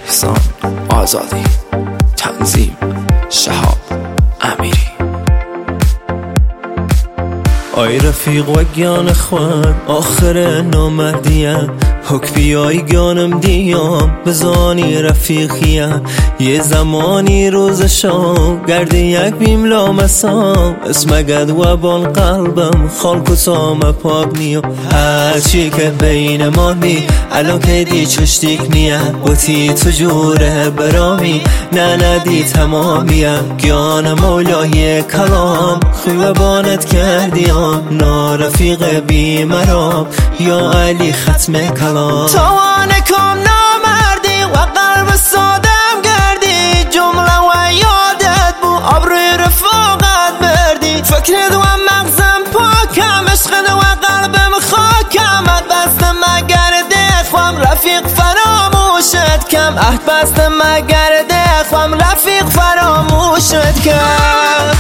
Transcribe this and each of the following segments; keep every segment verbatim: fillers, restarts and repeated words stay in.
احسان آزادی، تنظیم شهاب امیری. آی رفیق و گیان خوان آخر نامردیم، حک بیای گانم دیام بزانی رفیقیم. یه زمانی روز شام گرد یک بیم لامسام، اسمگد و بان قلبم خالک و سام پاک نیم. هرچی که بین ما بی الان که دی چشتیک نیم، بوتی تو جوره برامی نه ندی تمامیم. گیان مولای کلام خوی بانت کردیم، نارفیق بی مرام یا علی ختم کلام. توان کام نامردی و قلب سادم گردی، جمله و یادت بو آبروی رفاقت بردی. فکرت و مغزم پاکم، عشقت و قلبم خاکم. عهد بستم مگر دخوام رفیق فراموشت کم، عهد بستم مگر دخوام رفیق فراموشت کم.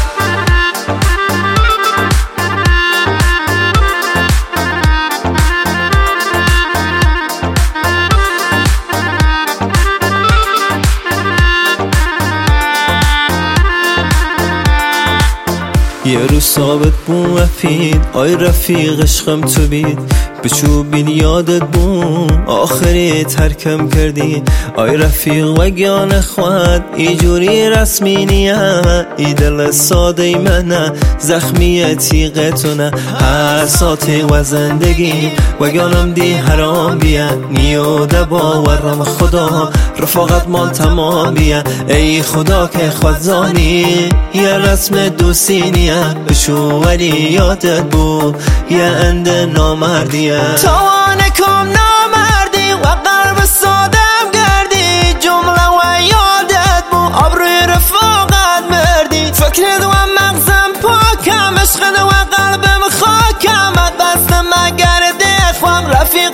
یه روز ثابت بوم افید، آی رفیق عشقم تو بید. بچو بیل یادت بوم آخری ترکم کردی. آی رفیق و گیان خواد ای جوری رسمی نیه، ای دل ساده منه زخمی تیغتونه. هر ساعتی و زندگی و گیانم دی حرام بیا، نیوده باورم خدا رفاقت مال تمام بیا. ای خدا که خود زانی یه رسم دوستی نیه، بشو ولی یادت بود یه اند نامردیه. توان کام نامردی و قلب سادم گردی، جمله و یادت بو آبروی رفاقت بردی. فکرت و مغزم پاکم، عشقت و قلبم خاکم. عهد بستم مگر دخوام رفیق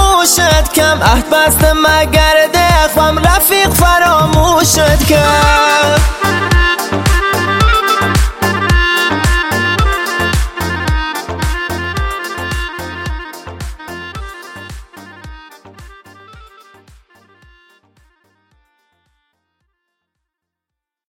فراموشت کم، عهد بستم مگر دخوام رفیق فراموشت کم.